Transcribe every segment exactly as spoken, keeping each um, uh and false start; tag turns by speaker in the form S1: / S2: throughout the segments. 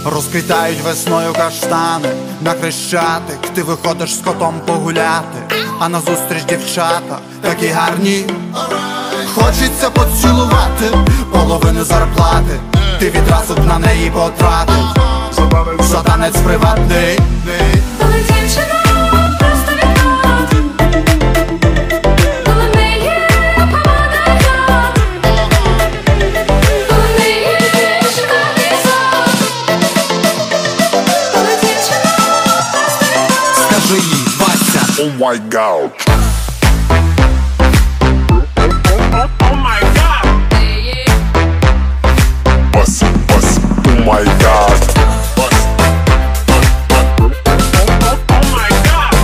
S1: Розквітають весною каштани, на Хрещатик ти виходиш з котом погуляти, а назустріч дівчата такі гарні. Хочеться поцілувати половину зарплати, ти відразу б на неї потратив за танець приватний.
S2: Коли дівчина просто відкат, коли в неї помада хат, коли в неї шикарний зад, коли дівчина просто відкат.
S1: Скажи їй, Вася,
S3: Oh my God. Bust, bust, oh my God. Bust, oh my God.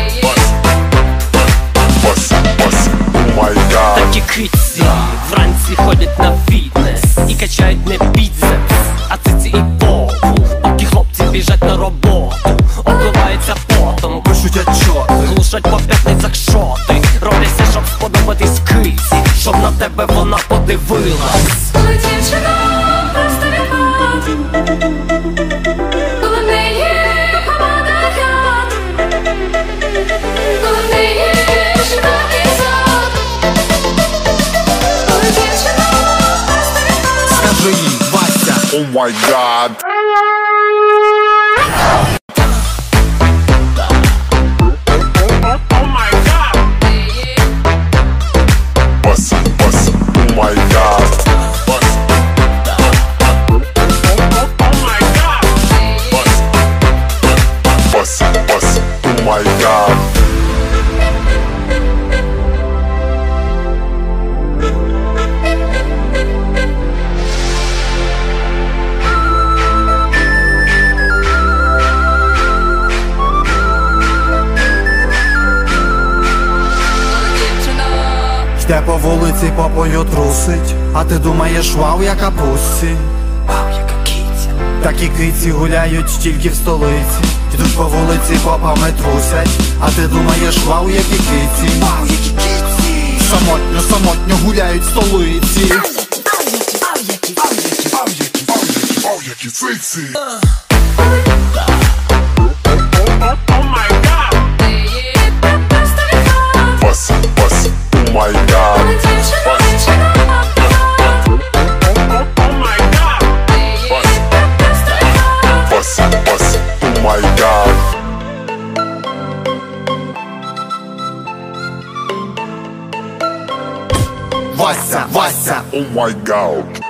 S3: Bust, bust, oh my God.
S4: Такі киці вранці ходять на фітнес і качають не біцепс, а циці і попу. Поки хлопці біжать на роботу, обливаються потом,
S1: пишуть отчоти,
S4: глушать по п'ятницях шоти, робляться, щоб сподобатись киці, щоб на тебе вона подивилась.
S2: Коли дівчина просто відкат, коли в неї помада хат, коли в неї шикарний зад, коли дівчина просто відкат.
S1: скажи їй, Вася,
S3: Oh my God. Oh my God. Bust, bust, oh my God. Bust, oh my God. Bust, bust, bust, oh my God.
S1: йде по вулиці, попою трусить, а ти думаєш, вау, яка пусі.
S4: Вау, яка киця.
S1: Такі киці гуляють тільки в столиці, йдуть по вулиці, попами трусять, а ти думаєш, вау, які киці. Вау, які киці. Самотньо, самотньо гуляють в столиці.
S3: Oh які циці. Oh my God.
S2: Просто відкат,
S3: Bust, bust, oh my God.
S2: коли дівчина, дівчина
S3: Oh my God. Bust,
S2: просто відкат.
S3: bust, bust, oh my God.
S1: Вася, Вася,
S3: Oh my God.